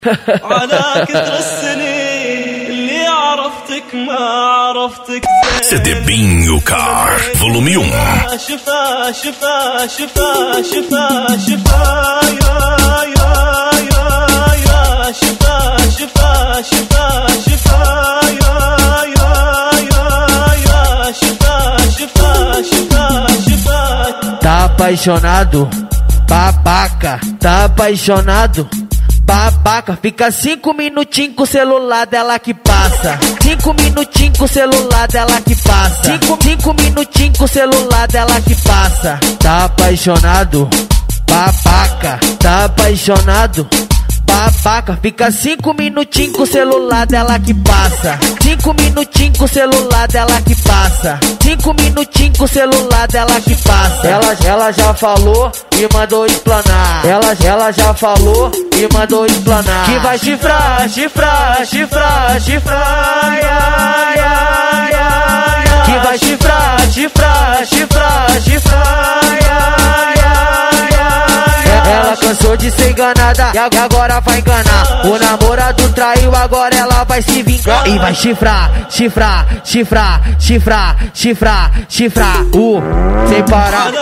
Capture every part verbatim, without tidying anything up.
على كثر السنين اللي عرفتك ما عرفتك C D Binho Car Volume um. شفا شفا شفا شفا شفا يا يا يا يا شفا شفا شفا شفا يا يا يا يا شفا شفا شفا شفا. Tá apaixonado, babaca, tá apaixonado, babaca. Fica cinco minutinhos com o celular dela que passa. Cinco minutinhos com o celular dela que passa. Cinco, cinco minutinhos com o celular dela que passa. Tá apaixonado, babaca, tá apaixonado, babaca. Fica cinco minutinhos com o celular dela que passa. Cinco minutinhos com o celular dela que passa. Cinco minutinhos com o celular dela que passa. Ela, ela já falou e mandou explanar. Ela, ela já falou e mandou explanar. Que vai chifrar, chifrar, chifrar, chifrar, ai, ai, ai, ai. Que vai chifrar, chifrar, chifrar, chifrar, ai, ai, ai, ai. Ela cansou de ser enganada e agora vai enganar. O namorado traiu, agora ela vai se vingar. E vai chifrar, chifrar, chifrar, chifrar, chifrar, chifrar, uh, sem parar.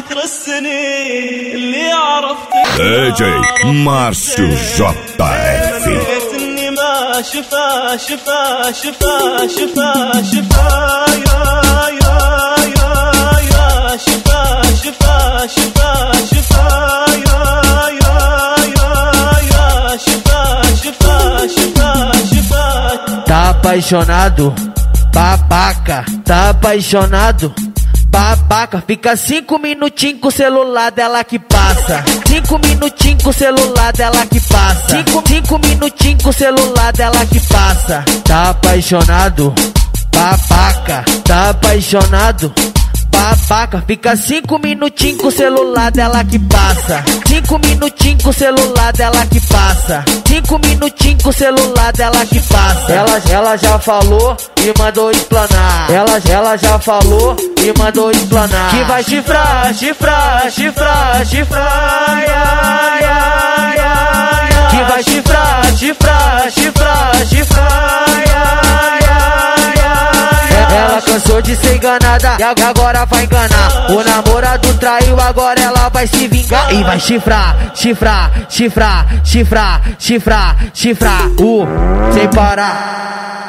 D J Márcio J F. شفا شفا شفا شفا شفا يا يا يا يا شفا شفا شفا شفا يا يا يا يا شفا شفا شفا شفا. Tá apaixonado, babaca, tá apaixonado, babaca. Fica cinco minutinhos com o celular dela que passa. Cinco minutinhos com o celular dela que passa. Cinco, cinco minutinhos com o celular dela que passa. Tá apaixonado, babaca, tá apaixonado, babaca. Fica cinco minutinhos com o celular dela que passa. Cinco minutinhos com o celular dela que passa. Cinco minutinhos com o celular dela que passa. Ela, ela já falou e mandou explanar. Ela, ela já falou e mandou explanar. Que vai chifrar, chifrar, chifrar, chifrar, ai, ai, ai, ai. Que vai chifrar, chifrar, chifrar, chifrar, ai, ai, ai, ai. Ela cansou de ser enganada e agora vai enganar. O namorado traiu, agora ela vai se vingar. E vai chifrar, chifrar, chifrar, chifrar, chifrar, chifrar, uh, sem parar.